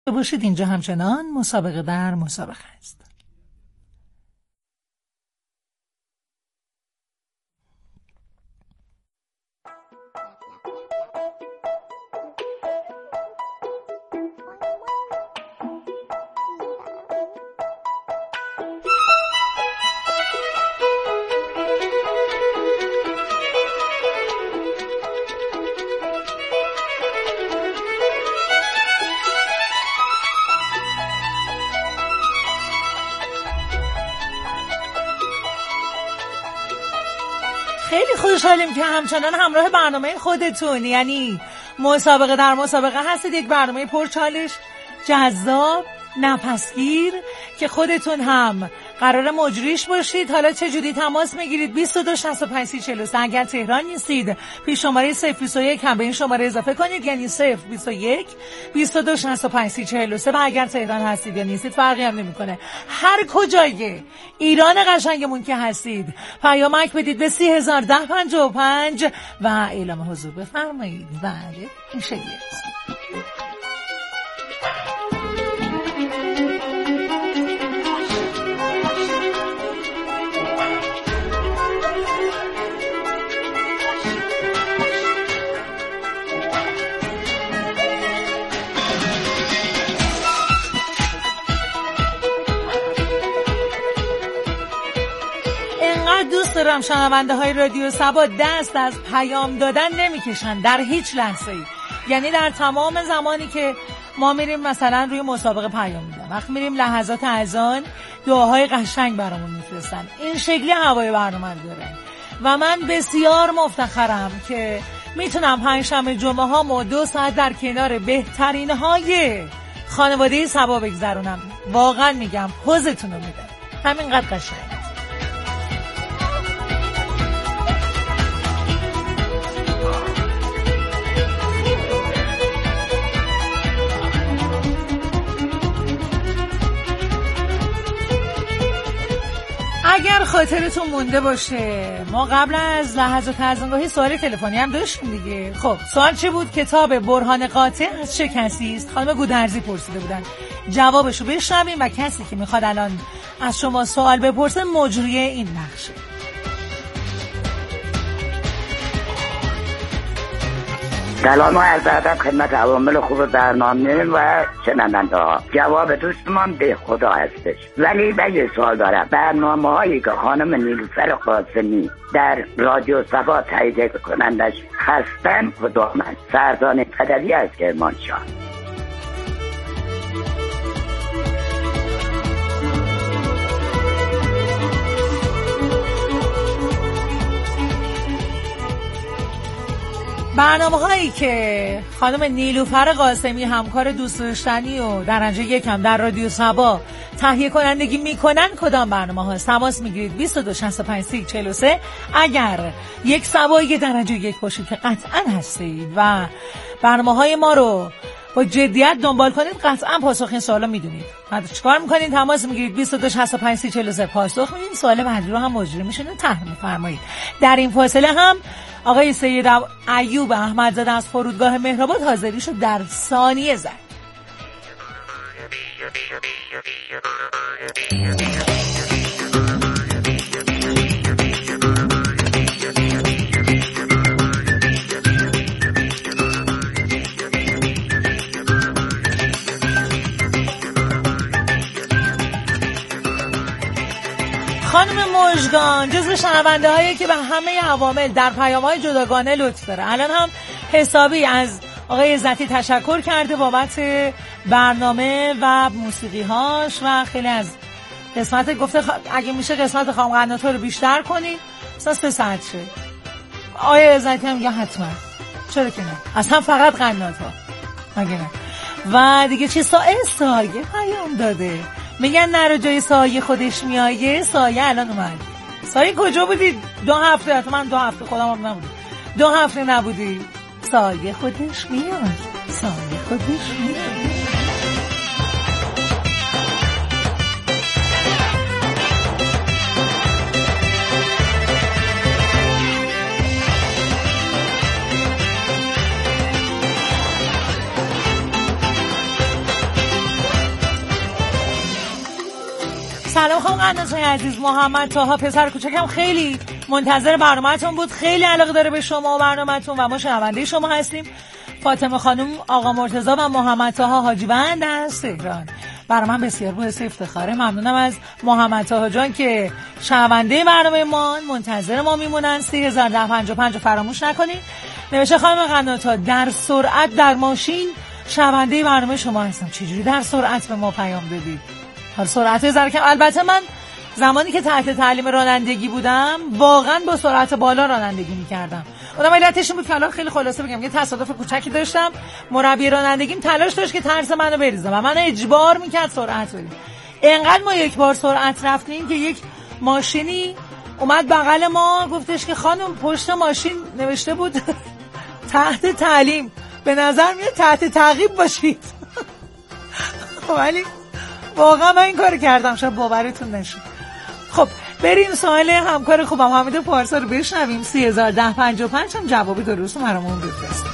باشید. اینجا همچنان مسابقه در مسابقه است. خیلی خوشحالیم که همچنان همراه برنامه خودتون، یعنی مسابقه در مسابقه هستید. یک برنامه پرچالش، جذاب، نفسگیر که خودتون هم قرار مجریش باشید. حالا چجوری تماس میگیرید؟ 22 65 30 43. اگر تهران نیستید پیش شماره 021 هم به این شماره اضافه کنید، یعنی 021 22 65 30 43. و اگر تهران هستید یا نیستید فرقی هم نمیکنه، هر کجای ایران قشنگمون که هستید پیامک بدید به 301055 و اعلام حضور بفرمایید. بله میشه. دوست دارم شنونده های رادیو صبا دست از پیام دادن نمیکشن در هیچ لحظه ای. یعنی در تمام زمانی که ما میریم مثلا روی مسابقه پیام میدن، وقتی میریم لحظات اذان دعاهای قشنگ برامون میفرستن. این شکلی هوای برنامه داره و من بسیار مفتخرم که میتونم پنجشنبه جمعه هامو 2 ساعت در کنار بهترین های خانواده صبا بگذرونم. واقعا میگم حوزتون رو میده، همینقدر قشنگ. اگر خاطرتون مونده باشه ما قبل از لحظات اذانگاهی سوال تلفنی هم داشتیم دیگه. خب سوال چه بود؟ کتاب برهان قاطع از چه کسی است؟ خانم گودرزی پرسیده بودن. جوابشو بشنویم و کسی که میخواد الان از شما سوال بپرسه مجری این نقشه. سلام و عرض ادب خدمت عوامل خوب برنامه و شنونده ها. جواب دوستمان به خدا هستش، ولی من یه سوال دارم. برنامه هایی که خانم نیلوفر قاسمی در رادیو صبا تهیه کنندش هستن کدامند؟ فرزانه قدری از کرمانشاه. برنامه هایی که خانم نیلوفر قاسمی همکار دوست داشتنی و درجه یکم در رادیو صبا تهیه کنندگی میکنن کدام برنامه ها؟ تماس میگیرید 22 65 30 43. اگر یک صبایی درجه یک باشید که قطعا هستید و برنامه های ما رو با جدیت دنبال کنید، قطعا پاسخ این سوالا میدونید. بعد چیکار میکنید؟ تماس میگیرید 22 65 30 43 پاسخ میدین. سوال بعدی رو هم مجری میشین و طرح میفرمایید. در این فاصله هم آقای سید ایوب احمدزاده از فرودگاه مهرآباد حاضریشو در ثانیه زد. خانم مژگان جزو شنونده هایی که به همه عوامل در پیام‌های جداگانه لطف داره. الان هم حسابی از آقای عزتی تشکر کرده بابت برنامه و موسیقی هاش و خیلی از قسمت گفته اگه میشه قسمت خانم قناتا رو بیشتر کنید مثلا 3 ساعت شه. آقای عزتی هم میگه حتما، چرا که نه، اصلا فقط قناتا مگه نه. و دیگه چی؟ سایه پیام داده، میگن نرو جای سایه خودش میایه. سایه الان اومد. سایه کجا بودی 2 هفته؟ من 2 هفته خودم هم نبودی، 2 هفته نبودی. سایه خودش میاد، سایه خودش میاد. سلام خانم قنات‌های عزیز. محمد طاها پسر کوچکم خیلی منتظر برنامه‌تون بود، خیلی علاقه داره به شما و برنامه‌تون و ما شنونده شما هستیم. فاطمه خانم، آقا مرتضی و محمد طاها حاجی‌بند از تهران. برای من بسیار باعث افتخاره. ممنونم از محمد طاها جان که شنونده برنامه ما، منتظر ما میمونن. 3055 فراموش نکنید. نوشته خانم قنات‌ها در سرعت در ماشین شنونده برنامه شما هستم. چجوری در سرعت به ما پیام دادید؟ حالا سرعت ذره کم. البته من زمانی که تحت تعلیم رانندگی بودم واقعا با سرعت بالا رانندگی می‌کردم. اونم علتش این بود که الان خیلی خلاصه بگم، یه تصادف کوچکی داشتم، مربی رانندگیم تلاش داشت که ترس منو بریزه و من اجبار می‌کرد سرعت بریم. اینقدر ما یک بار سرعت رفتیم که یک ماشینی اومد بغل ما گفتش که خانم پشت ماشین نوشته بود تحت تعلیم، به نظر میاد تحت تعقیب باشید. ولی واقعا من این کار کردم، شاید باورتون نشه. خب بریم سوال همکار خوبم حمید پارسا رو بشنویم. 301055 هم جوابی درست برامون بفرستید.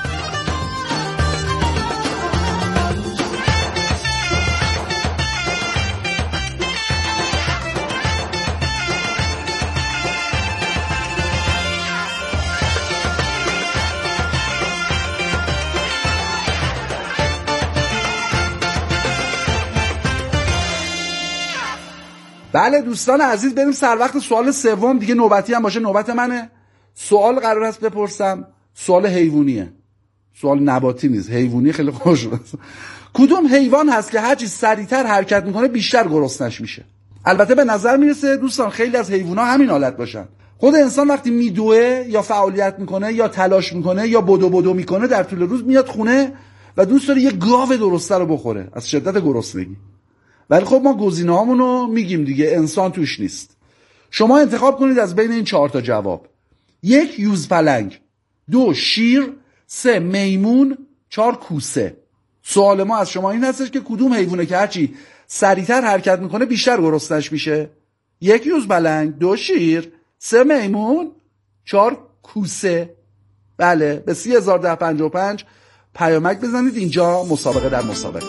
بله دوستان عزیز، بریم سر وقت سوال سوم دیگه. نوبتی هم باشه نوبت منه. سوال قرار است بپرسم، سوال حیوانیه، سوال نباتی نیست، حیوانی. خیلی خوش. کدوم حیوان هست که هرچی سریعتر حرکت میکنه بیشتر گرسنش میشه؟ البته به نظر میرسه دوستان خیلی از حیونا همین حالت باشن. خود انسان وقتی میدوه یا فعالیت میکنه یا تلاش میکنه یا بدو میکنه در طول روز میاد خونه و دوست داره یه گاو درسته رو بخوره از شدت گرسنگی. ولی خب ما گزینه‌هامون رو میگیم دیگه، انسان توش نیست. شما انتخاب کنید از بین این 4 تا جواب: 1 یوزپلنگ، 2 شیر، 3 میمون، 4 کوسه. سوال ما از شما این هستش که کدوم حیوانه که هرچی سریعتر حرکت میکنه بیشتر گرسنش میشه؟ 1 یوزپلنگ، 2 شیر، 3 میمون، 4 کوسه. بله، به 301055 پیامک بزنید. اینجا مسابقه در مسابقه.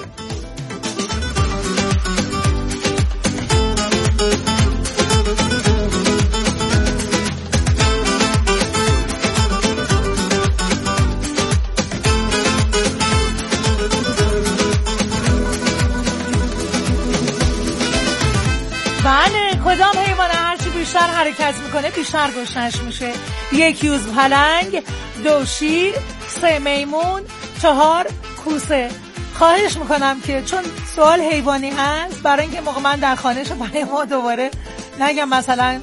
بله، کدام حیوان هرچی بیشتر حرکت میکنه بیشتر گشنش میشه؟ 1 یوزپلنگ، 2 شیر، 3 میمون، 4 کوسه. خواهش میکنم که چون سوال حیوانی هست، برای اینکه موقع من در خانهش برای ما دوباره نگم مثلا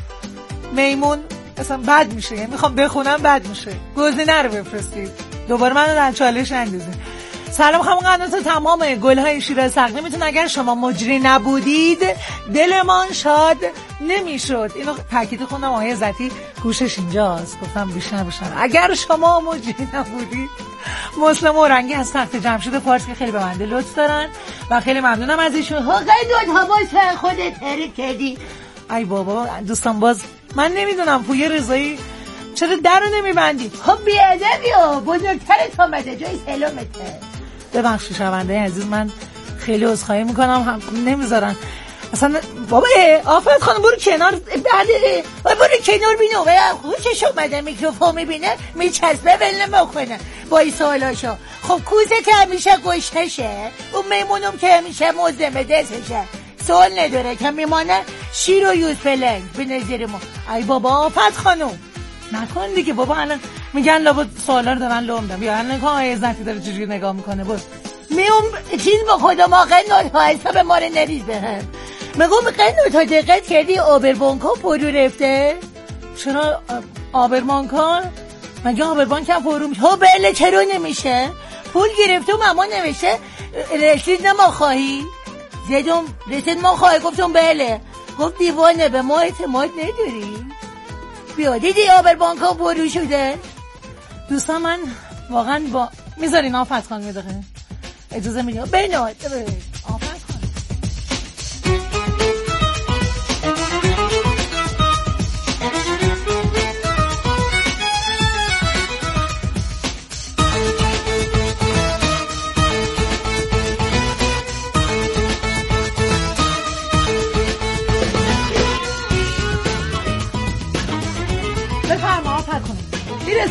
میمون اصلا بد میشه، یعنی میخوام بخونم بد میشه، گزینه رو بفرستید دوباره منو در چالش اندازید. سلام خانم قنات‌ها، تمام گل‌های شیراز سقلی میتون اگر شما مجری نبودید دلمان شاد نمیشد. اینو تاکید خوندم آقای عزتی گوشش اینجاست، گفتم بیشتر اگر شما مجری نبودید. مسلم اورنگی از تخت جمشید فارس که خیلی به من لطف دارن و خیلی ممنونم از ایشون. حقیقت حواس خودت حرکتی. ای بابا دوستان، باز من نمیدونم پویه رضایی چرا در رو نمیبندی؟ خب بیادبی ها، بزرگترت آمده جای سلامته. ببخشید شنونده عزیز، من خیلی عذرخواهی میکنم، هم نمیذارن اصلا. بابا آفرین خانم برو کنار، بله برو کنار بینو و خوشش اومده میکروفون میبینه میچسبه بله مکنه با این سوالاشو. خب کوزه که همیشه گشتشه، اون میمونم که همیشه مزدمه دستشه، سوال نداره که میمانه شیر و یوزپلنگ به نظر ما. ای بابا آفرین خانم نکن دیگه بابا، الان میگن لابد سوالا رو دارن لومدم. یا الان که آقای عزتی داره چجوری نگاه میکنه بود میوم چیز با خدا ما قنات ها حساب ما رو نریز بهم. میگم قنات ها دقت کردی آبربانکا پرو رفته؟ چرا آبربانکا؟ مگه آبربانک هم پرو میشه؟ ها بله چرا نمیشه؟ پول گرفتم اما نمیشه رسید ما خواهی؟ زدم رسید ما خواهی، گفتم بله. گفت دیوانه به ما اعتماد نداری؟ بیا دیدی آبربانکا پرو شده؟ دوستان من واقعا با میذارین آفت خان میدقه اجازه میدیم بیناد آفت خان.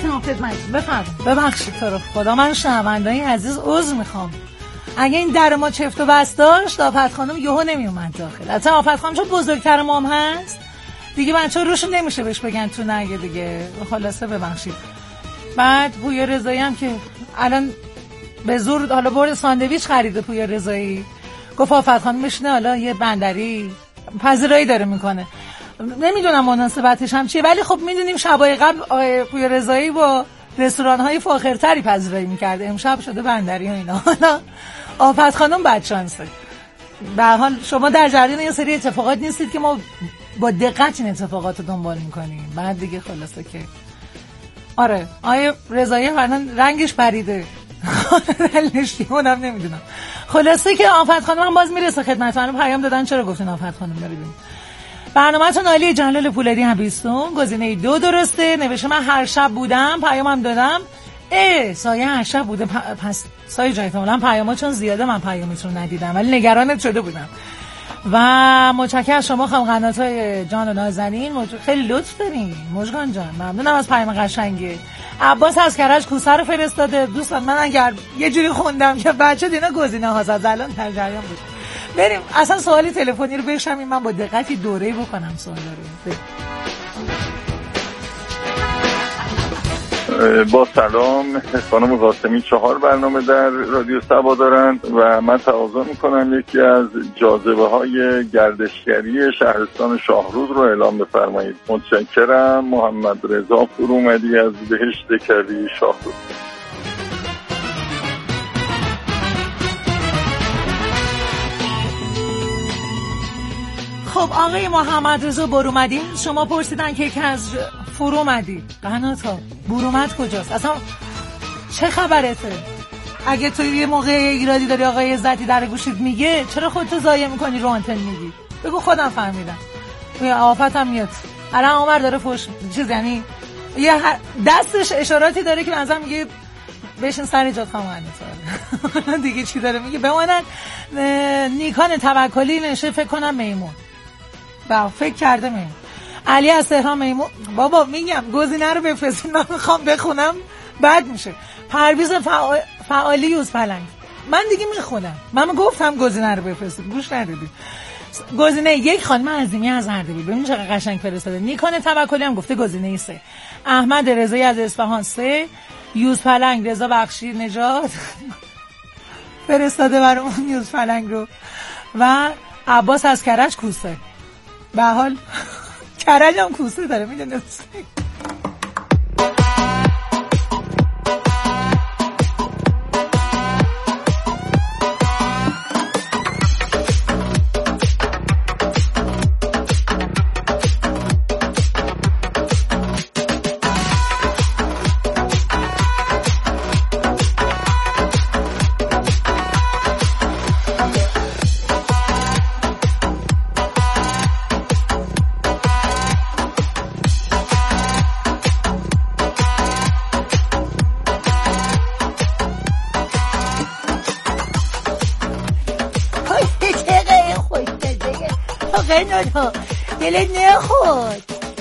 میتونم خدمتتون بفرمایید. ببخشید تو رو خدا، من شنوندای عزیز عذر میخوام. اگه این در ما چفت و بست داشت آفت خانم یهو نمیومد داخل. اصلا آفت خانم چون بزرگتر مام هست دیگه بچه‌ها روشون نمیشه بهش بگن تو نگه دیگه. خلاصه ببخشید. بعد پویا رضایی هم که الان به زور حالا برد ساندویچ خریده پویا رضایی، گفت آفت خانم میشنه حالا یه بندری پذیرایی داره میکنه. نمیدونم مناسبتش هم چیه، ولی خب میدونیم شبای قبل پویا رضایی با رستوران‌های فاخرتری پذیرایی میکرده، امشب شده بندری و اینا. حالا آفت خانم بدشانسه. به هر حال شما در جریان یه سری اتفاقات نیستید که ما با دقت این اتفاقات رو دنبال میکنیم. بعد دیگه خلاصه که آره آیه رضایی فرنان رنگش پریده. دلنشتی اونم نمیدونم. خلاصه که آفت خانم هم باز میرسه خدمت من. پیام دادن چرا گفتین آفت خانم بریم. برنامه‌تون عالی. جلال پولادی هبیستون گزینه 2 درسته. نوشته من هر شب بودم، پیامم دادم. سایه هر شب بوده. پس سایه جان احتمالاً پیام‌ها چون زیاده من پیامتون ندیدم، ولی نگرانت شده بودم. و متشکرم از شما خانم قنات‌های جان و نازنین. خیلی لطف دارین مژگان جان، ممنونم از پیام قشنگه. عباس از کرج کوسه رو فرستاده. دوستان من اگر یه جوری خوندم که بچه دینا گزینه ها زد الان در جریان بود. بریم اصلا سوالی تلفنی رو بشنویم، من با دقتی دوره‌ای بکنم سوالا رو. با سلام، خانم قاسمی 4 برنامه در رادیو سبا دارند و من تقاضا میکنم یکی از جاذبه های گردشگری شهرستان شاهرود رو اعلام بفرمایید. متشکرم. محمد رضا فرومدی از بهشت کوی شاهرود. خب آقای محمد رضا برومدی، شما پرسیدن که یکی از فرومدی قناتا برومد کجاست؟ اصلا چه خبرته؟ اگه تو یه موقع ایرادی داری آقای عزتی در گوشت میگه چرا خودتو ضایع میکنی رو آنتن میگی؟ بگو خودم فهمیدم. آفتم میاد الان عمر داره فوش چیز، یعنی یه دستش اشاراتی داره که مثلا میگه بشین سر جات خواهم دیگه چی داره میگه. بماند نیکان توکلی نشه فکر کنم میمون با فکر کرده میمون. علی از تهران میمون. بابا میگم گزینه رو بفرستین من میخوام بخونم بعد میشه. پرویز فعالی یوز پلنگ. من دیگه میخونم، من گفتم گزینه رو بفرستین گوش ندیدید. گزینه 1 خانم عظیمی از اردبیل، ببین چقدر قشنگ فرستاده. نیکان توکلی هم گفته گزینه 3. احمد رضایی از اصفهان 3. یوز پلنگ رضا بخشی نجات فرستاده برام یوز پلنگ رو. و عباس از کرج کوسه. به حال کرج هم کوسه داره میدونید. دلت نخود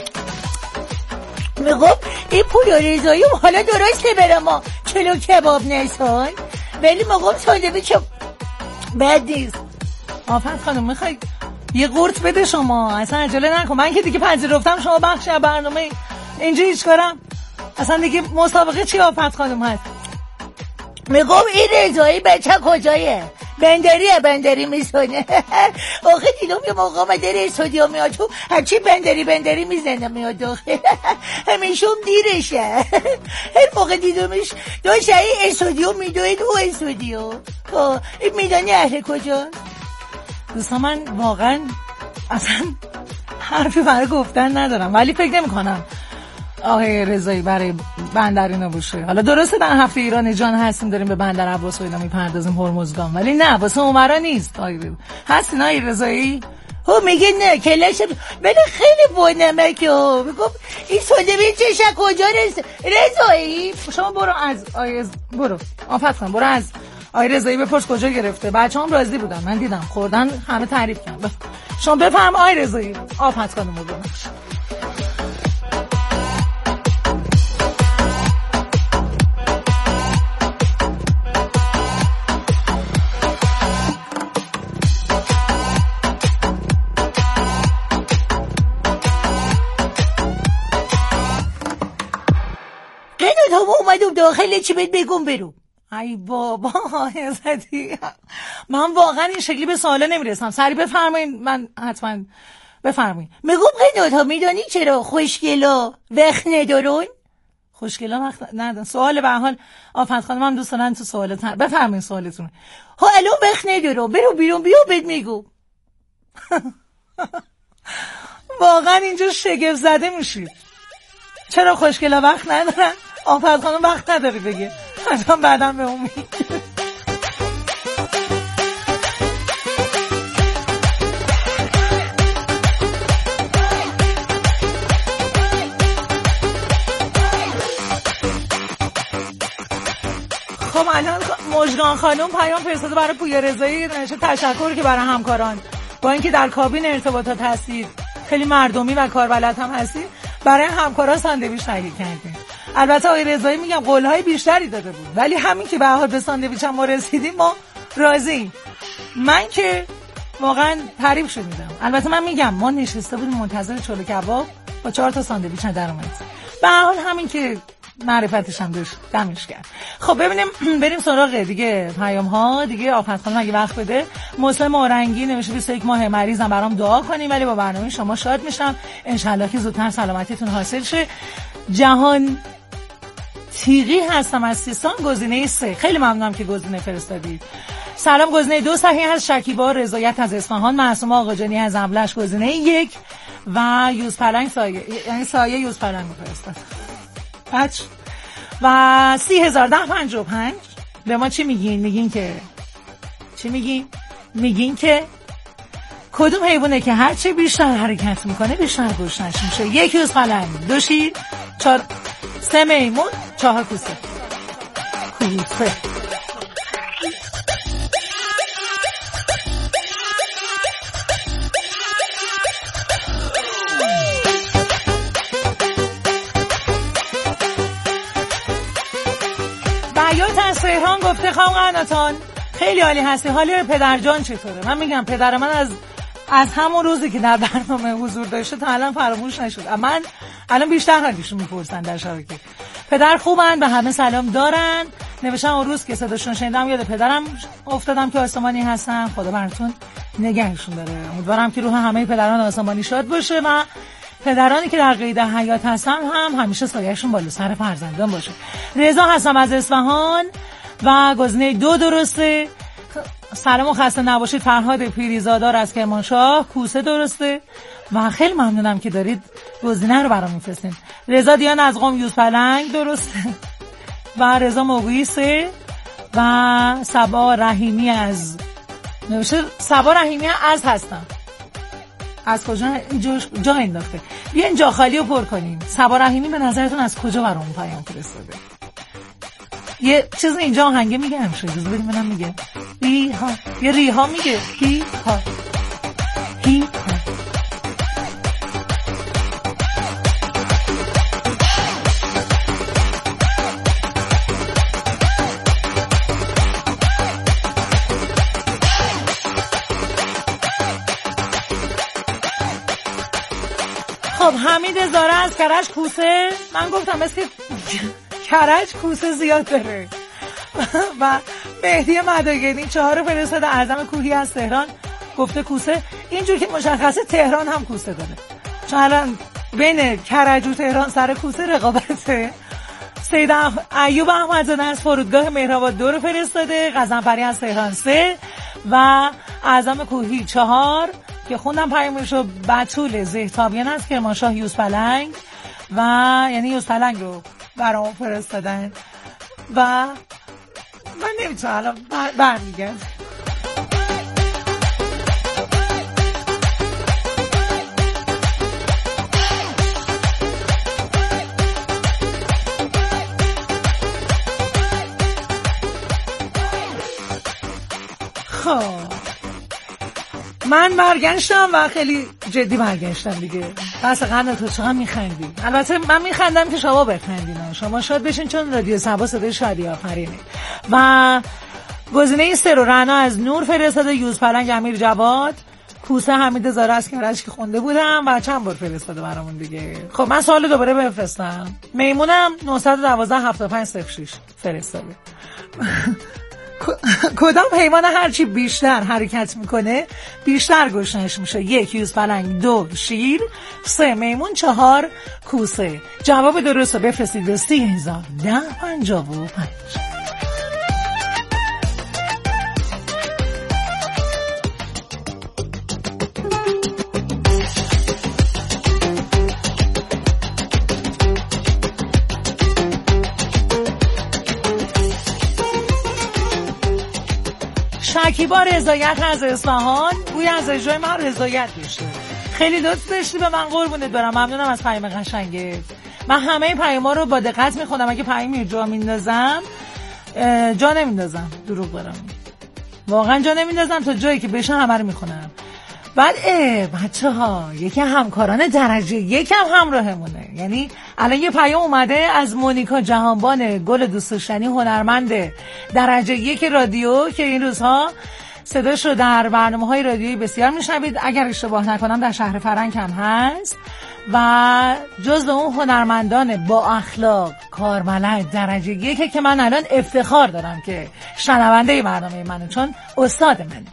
میگم این پویا رضایی حالا درسته برم ما کلو کباب نسان، ولی میگم ساندویچ بد نیست. آفت خانم میخوای یه قورت بده شما، اصلا عجله نکن. من که دیگه پذیرفتم شما بخشی از برنامه اینجا هیچ کارم اصلا دیگه مسابقه چی آفت خانم هست. میگم این رضایی بچه کجایه؟ بندری میزنه. آخه دیدم یه موقع آمده استودیو میاد تو هرچی بندری میزنه میاد داخل. همیشه هم دیرشه. هر موقع دیدمش داشت این استودیو میدوید او استودیو. این میدانی اهل کجا؟ دوستا من واقعا اصلا حرفی برای گفتن ندارم، ولی فکر نمی کنم آقای رضایی برای بندر اینا باشه. حالا درسته در هفته ایران جان هستیم داریم به بندر عباس و اینا میپردازیم هرمزگان، ولی نه واسه عمرا نیست. هستین آقای رضایی؟ میگه نه کلش ولی خیلی بونمکه. میگم این ساندویچش کجا رضایی؟ شما برو از برو آفت کن، برو از آقای رضایی بپرس کجا گرفته. بچه‌ام راضی بودن، من دیدم خوردن، همه تعریف کردن. شما بفرم آقای رضایی آفت کنم. خانم داخل چی بهت بگم برو. ای بابا عزتی، من واقعا این شکلی به سوالا نمیرسم. سری بفرمایید، من حتما بفرمایید. میگم قنات ها میدانی چرا خوشگلا وقت ندارون؟ خوشگلا وقت ندارن. سوال به حال آفت خانم هم دوست دارن تو سوالت بفرمایید سوالتون. ها الان وقت ندارم، برو بیرون بیا بهت میگم. واقعا اینجا شگفت زده میشید. چرا خوشگلا وقت ندارن؟ آفت خانم وقت نداری بگه، حتما بعدم به اون خب الان مژگان خانم پیام فرستاده برای پویا رضایی، نوشته تشکر که برای همکاران با اینکه در کابین ارتباطات هستید، خیلی مردمی و کاربلد هم هستید، برای همکارا ساندویچ تهیه کردیم. البته آقای رضایی میگم قولهای بیشتری داده بود، ولی همین که به حال به ساندویچ هم ما رسیدیم ما راضییم. من که واقعا تعریف شدیدم. البته من میگم ما نشسته بودیم منتظر چلو کباب با 4 تا ساندویچ در اومد. به حال همین که معرفتش هم داشت دمش کرد. خب ببینیم بریم سراغ دیگه پیام ها دیگه. آفت خانم اگه وقت بده. مسلم اورنگی نوشته 21 ماه مریضم، برام دعا کنیم ولی با برنامه شما شاد میشم، انشالله که زودتر سلامتیتون حاصل شه. جهان تیغی هستم از سیستان، گزینه 3. خیلی ممنونم که گزینه فرستادید. سلام، گزینه 2 صحیح هست. شکیبا رضایت از اصفهان، معصومه آقاجانی از ابلش گزینه 1 و یوز پلنگ سایه، یعنی سایه یوز پلنگ فرستاد. و 30,1055 به ما چی میگین؟ میگین که چی میگین؟ میگین که کدوم حیوانه که هرچی بیشتر حرکت میکنه بیشتر گوشتش میشه؟ 1 یوز پلنگ، 2 شیر، 4 3 میمون، 4 کوسه. کوسه بیات از تهران گفته خانم قناتان خیلی عالی هستی، حالی پدرجان چطوره؟ من میگم پدر من از همون روزی که در برنامه حضور داشته تا الان فراموش نشد. من الان بیشتر حالیشون میپرسن در شبکه. پدر خوبن، به همه سلام دارن. نوشتم اون روز که صداشون شنیدم یاد پدرم افتادم که آسمانی هستن. خدا براتون نگهشون داره. امیدوارم که روح همه پدران آسمانی شاد باشه و پدرانی که در قید حیات هستن هم همیشه سایه‌شون بالا سر فرزندان باشه. رضا هستم از اصفهان و گزینه 2 درسته. سلام و خسته نباشید. فرهاد پیریزادار از کرمانشاه، کوسه درسته و خیلی ممنونم که دارید گزینه رو برام میفرستین. رضا دیان از قم یوز پلنگ درسته و رضا موگویی 3 و صبا رحیمی از نوشته صبا رحیمی از هستم. از کجا جا انداخته؟ بیاین جا خالی رو پر کنیم. صبا رحیمی به نظرتون از کجا برام پیام فرستاده؟ یه چیز اینجا آهنگه میگه همشه اجازه بدیم منم میگه ریها، یه ریها میگه ریها ریها. خب حمید زاره از کرج کوسه. من گفتم مثل کرج کوسه زیاد داره. و مهدی مداگنی 4 فرستاده. اعظم کوهی از تهران گفته کوسه. اینجور که مشخصه تهران هم کوسه داره، چون الان بین کرج و تهران سر کوسه رقابته. سید ایوب احمدزاده از فرودگاه مهرآباد 2 فرستاده. غزنفری از تهران 3 و اعظم کوهی 4 که خوندم پیامشو. بتول زهتابیان از کرمانشاه یوز پلنگ و یعنی یوز پلنگ رو برام فرستادن و من نمیتونم الان برمیگم. خب من برگشتم و خیلی جدی برگشتم دیگه. بس قنات تو چقدر میخندی. البته من میخندم که شما بخندین، شما شاد بشین چون رادیو صبا صدای شادی آفرینه. و گزینه 3 رو رنا از نور فرستاده. یوز پلنگ امیر جواد، کوسه حمید زاره از کرج که خونده بودم و چند بار فرستاده برامون دیگه. خب من سوال دوباره بفرستم. میمونم 912 7506 فرستاده. کدام حیوان هرچی بیشتر حرکت میکنه بیشتر گشنش میشه؟ 1 یوزپلنگ، 2 شیر، 3 میمون، 4 کوسه. جواب درست رو بفرستید به 30,1055. شکیبا رضایت از اصفهان، بوی از اجرای من رضایت داشته. خیلی دوست داشتی به من، قربونت برم. ممنونم از پیام قشنگت. من همه پیاما رو با دقت میخونم. اگه پیامی جا میندازم جا نمیندازم، دروغ برم، واقعا جا نمیندازم، تا جایی که بشه همه رو میخونم. بعد بچه ها یکی همکاران درجه یکم همراهمونه. یعنی الان یه پیام اومده از مونیکا جهانبان، گل دوست داشتنی، هنرمند درجه یک رادیو که این روزها صداش رو در برنامه‌های رادیویی بسیار میشنوید. اگر اشتباه نکنم در شهر فرنگ هم هست و جزو اون هنرمندان با اخلاق، کاربلد، درجه یکه که من الان افتخار دارم که شنونده برنامه منه، چون استاد منه.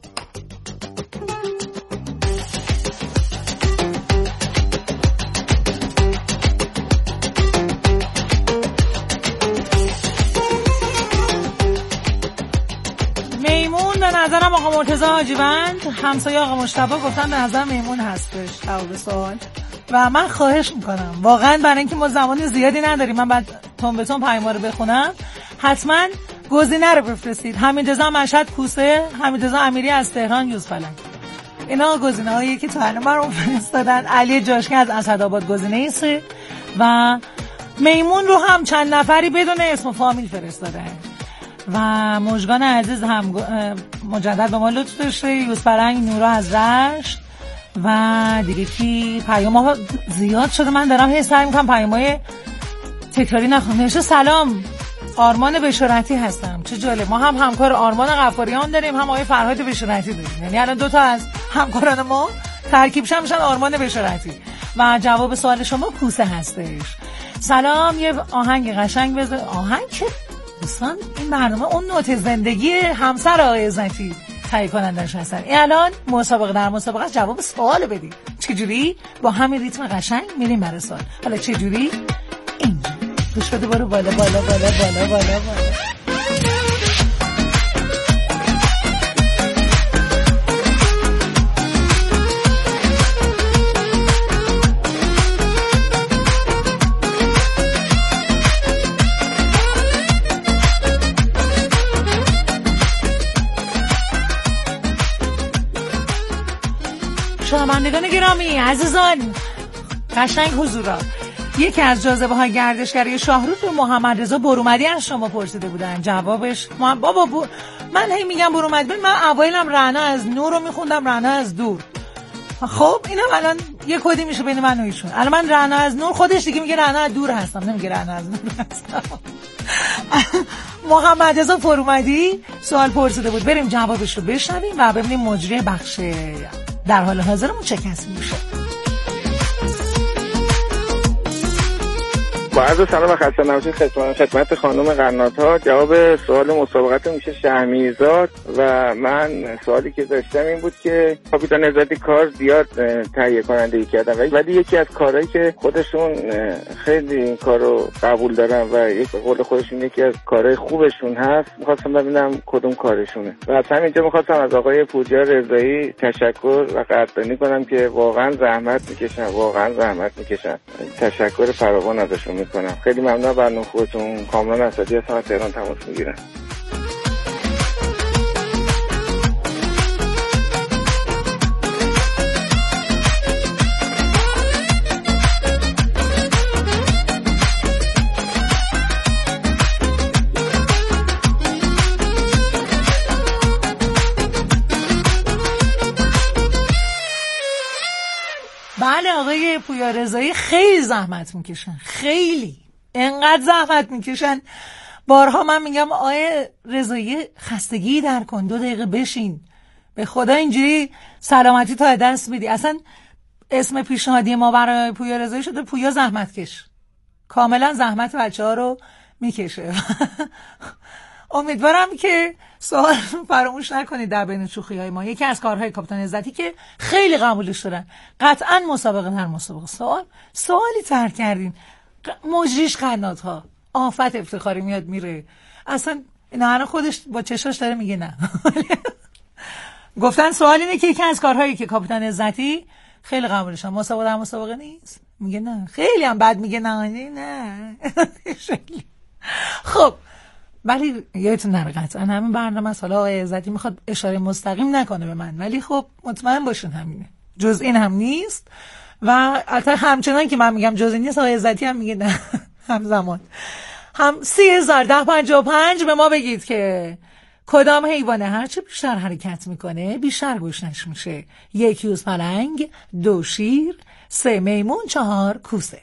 به نظرم آقا مرتضی حاجیوند همسایه آقا مجتبی گفتن به نظر میمون هستش جواب سوال. و من خواهش میکنم واقعا برای اینکه ما زمان زیادی نداریم، من بعد تون به تون پیام رو بخونم، حتما گزینه رو بفرستید. حمیدرضا مشهد کوسه، حمیدرضا امیری از تهران یوزپلنگ. اینا گزینه‌هایی که تا الان برام فرستادن. علی جاشکی از اسدآباد گزینه ایست و میمون رو هم چند نفری بدون اسم و فامیل فرستادن. و مژگان عزیز هم مجدد به ما لطف داشته. یوزپلنگ نورا از رشت و دیگه کی پیام‌ها زیاد شده، من دارم هی سعی می‌کنم پیام‌های تکراری نخونم. نوشته سلام، آرمان بشارتی هستم. چه جالب، ما هم همکار آرمان غفاریان داریم، هم آقای فرهاد بشارتی داریم. یعنی الان دو تا از همکاران ما ترکیب میشن آرمان بشارتی. و جواب سوال شما کوسه هستش. سلام، یه آهنگ قشنگ بذار. آهنگ که دوستان این برنامه اون نوت زندگی همسر آقای عزتی تهیه کنندش هستن. این الان مسابقه در مسابقه جواب سوال بدید. چجوری؟ با همین ریتم قشنگ میریم برای سوال. حالا چجوری؟ اینجا گوش بده، برو بالا بالا بالا بالا بالا بالا. شنوندگان گرامی، عزیزان، قشنگ حضورا، یکی از جاذبه های گردشگری شاهرود رو محمد رضا برومدی از شما پرسیده بودن. جوابش بابا من هی میگم برومدی، من اوایلم رعنا از نور رو میخوندم رعنا از دور. خب اینم الان یه کدی میشه بین من و ایشون. الان من رعنا از نور، خودش دیگه میگه رعنا از دور هستم، نمیگه رعنا از نور هستم. محمد رضا برومدی سوال پرسیده بود، بریم جوابش رو بشنویم و ببینیم مجری بخش در حال حاضرمون چه کسی میشه. با عرض سلام و خسته نباشید خدمت خانم قنات‌ها. جواب سوال مسابقت میشه شهمیرزاد و من سوالی که داشتم این بود که کاپیتان عزتی کار زیاد تهیه کنندگی کردن، ولی یکی از کارهایی که خودشون خیلی این کارو قبول دارن و یک قول خودشون یکی از کارهای خوبشون هست، می‌خواستم ببینم کدوم کارشونه. و از همینجا می‌خواستم از آقای پوریا رضایی تشکر و قدردانی کنم که واقعا زحمت میکشن. تشکر فراوان ازشون کنم. خیلی ممنون. برنامه خودتون. کامران اسدی هستم از تهران تماس میگیرم. بله آقای پویا رضایی خیلی زحمت میکشن، خیلی انقدر زحمت میکشن. بارها من میگم آقای رضایی خستگی در کن، 2 دقیقه بشین به خدا اینجوری سلامتی تا دست میدی. اصلا اسم پیشنهادی ما برای پویا رضایی شده پویا زحمتکش، کاملا زحمت بچه‌ها رو میکشه. امیدوارم که سوال فراموش نکنید در بین شوخی‌های ما. یکی از کارهای کاپیتان عزتی که خیلی قبولش دارن، قطعا مسابقه در مسابقه سوالی طرح کردین، مجریش قنات‌ها، آفت افتخاری میاد میره، اصلا نه خودش با چشاش داره میگه نه. گفتن سوال اینه که یکی از کارهایی که کاپیتان عزتی خیلی قبولش دارن مسابقه در مسابقه نیست، میگه نه. خیلی هم بد میگه نه. خب ولی یادتون نره قطعا همین برنامه است. حالا آقای عزتی میخواد اشاره مستقیم نکنه به من، ولی خب مطمئن باشین همینه، جز این هم نیست. و البته همچنان که من میگم جز این نیست، آقای عزتی هم میگه نه. همزمان هم 30,1055 به ما بگید که کدام حیوانه هرچه بیشتر حرکت میکنه بیشتر گشنش میشه؟ 1 یوز پلنگ، 2 شیر، 3 میمون، 4 کوسه.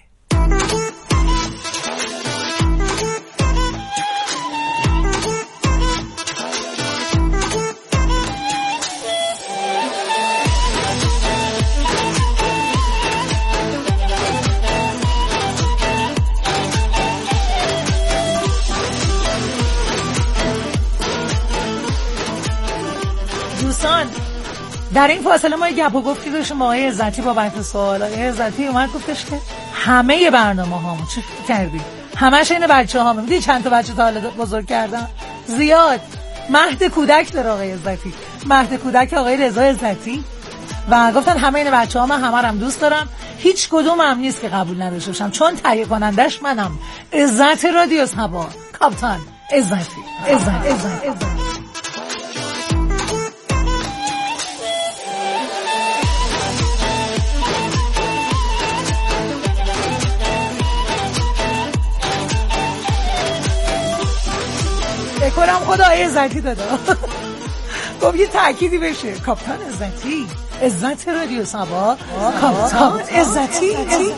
دوستان در این فاصله ما گپ و گفتی داشتیم با آقای عزتی با بحث سوال. آقای عزتی اومد گفتش که همه برنامه هامون چی کردی؟ همش این بچه هامون. دیدی چند تا بچه تا حالا بزرگ کردن؟ زیاد. مهد کودک داره آقای عزتی، مهد کودک آقای رضا عزتی. و گفتن همه این بچه ها من همه هم دوست دارم، هیچ کدوم هم نیست که قبول نداشته باشم، چون تهیه کنندش منم. عزت رادیو صبا، کاپیتان عزتی. عزت. بکنم خدا عزتی داده. گفت یه تأکیدی بشه، کاپیتان عزتی، عزت رادیو صبا، کاپیتان عزتی.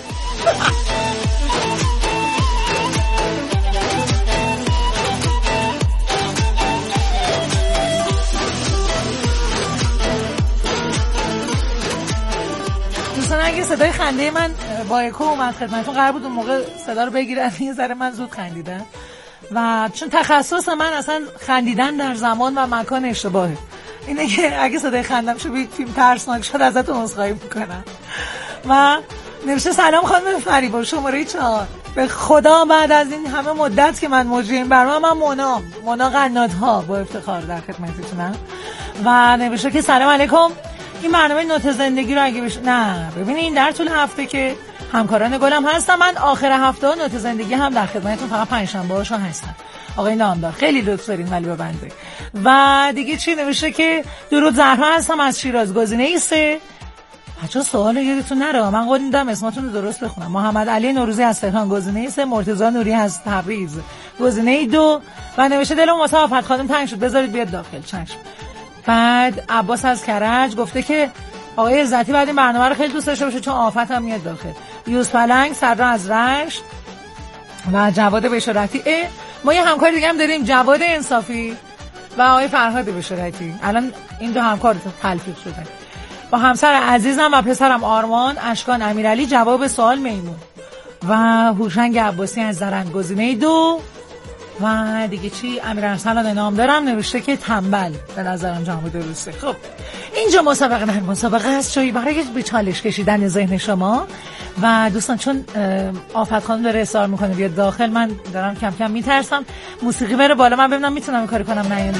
دوستان اگه صدای خنده من با اکو اومد خدمتتون، قرار بود اون موقع صدا رو بگیرن، یه ذره من زود خندیدم و چون تخصص من اصلا خندیدن در زمان و مکان اشتباهه، اینه که اگه صدای خندم شو بید فیلم ترسناک شد ازتون عذرخواهی میکنم. و نوشته سلام خانم فریبا، شماره 4. به خدا بعد از این همه مدت که من مجری این برنامه، من مونا قنات‌ها با افتخار در خدمتتونم. و نوشته که سلام علیکم، این برنامه نوت زندگی رو اگه نه ببینین در طول هفته که همکاران گلم هستم، من آخر هفته نوت زندگی هم در خدمتتون فقط پنجشنبه هاشو هستم. آقای نامدار خیلی لطف دارین ولی به بنده. و دیگه چی نوشته که درود زهرا هستم از شیراز، گزینه 3. بچه‌ها سوال یادتون نره، من قول میدم اسماتون رو درست بخونم. محمد علی نوروزی از تهران، گزینه 3. مرتضی نوری از تبریز، گزینه 2. و نوشته دلم واسه آفت خانم تنگ شد، بذارید بیاد داخل. چشم. بعد عباس از کرج گفته که آقای عزتی بعد این برنامه رو خیلی دوست داشته باشه چون آفت هم میاد داخل. یوز پلنگ، سرا از رشت و جواد بشارتی. ما یه همکار دیگه هم داریم، جواد انصافی و آقای فرهاد بشارتی. الان این دو همکار تلفیق شدن با همسر عزیزم و پسرم آرمان اشکان امیرعلی. جواب سوال میمون. و هوشنگ عباسی از زرند، گزینه 2. و دیگه چی؟ امیرارسلان نام دارم نوشته که تنبل، به نظرم جواب درسته. خب اینجا مسابقه نه مسابقه است، شوی برای به چالش کشیدن ذهن شما. و دوستان چون آفت خانم داره اصرار میکنه بیاد داخل، من دارم کم کم میترسم موسیقی بره بالا، من ببینم میتونم این کاری کنم. نه این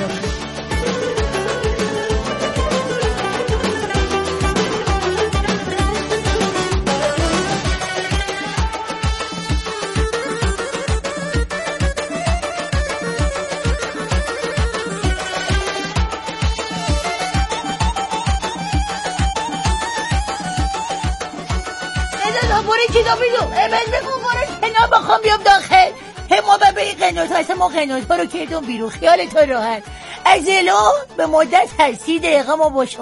بخوام بیام داخل ما به این قنات هستم، ما قنات ها رو کردم بیرون، خیال تو راحت. از الان به مدت 30 دقیقه ما با شما